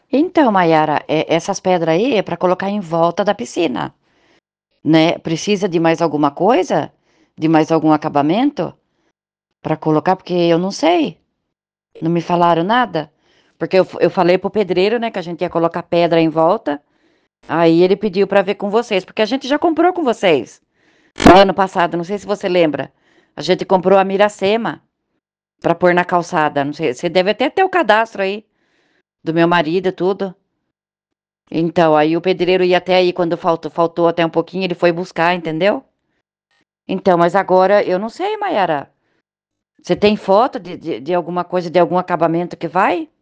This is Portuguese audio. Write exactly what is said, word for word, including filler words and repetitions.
Então, Mayara, é- essas pedras aí é para colocar em volta da piscina, né? Precisa de mais alguma coisa? De mais algum acabamento para colocar? Porque eu não sei. Não me falaram nada. Porque eu, eu falei pro pedreiro, né, que a gente ia colocar pedra em volta. Aí ele pediu para ver com vocês, porque a gente já comprou com vocês. No ano passado, não sei se você lembra. A gente comprou a Miracema para pôr na calçada. Não sei, você deve até ter o cadastro aí do meu marido e tudo. Então, aí o pedreiro ia até aí quando faltou, faltou até um pouquinho, ele foi buscar, entendeu? Então, mas agora eu não sei, Mayara. Você tem foto de, de, de alguma coisa, de algum acabamento que vai?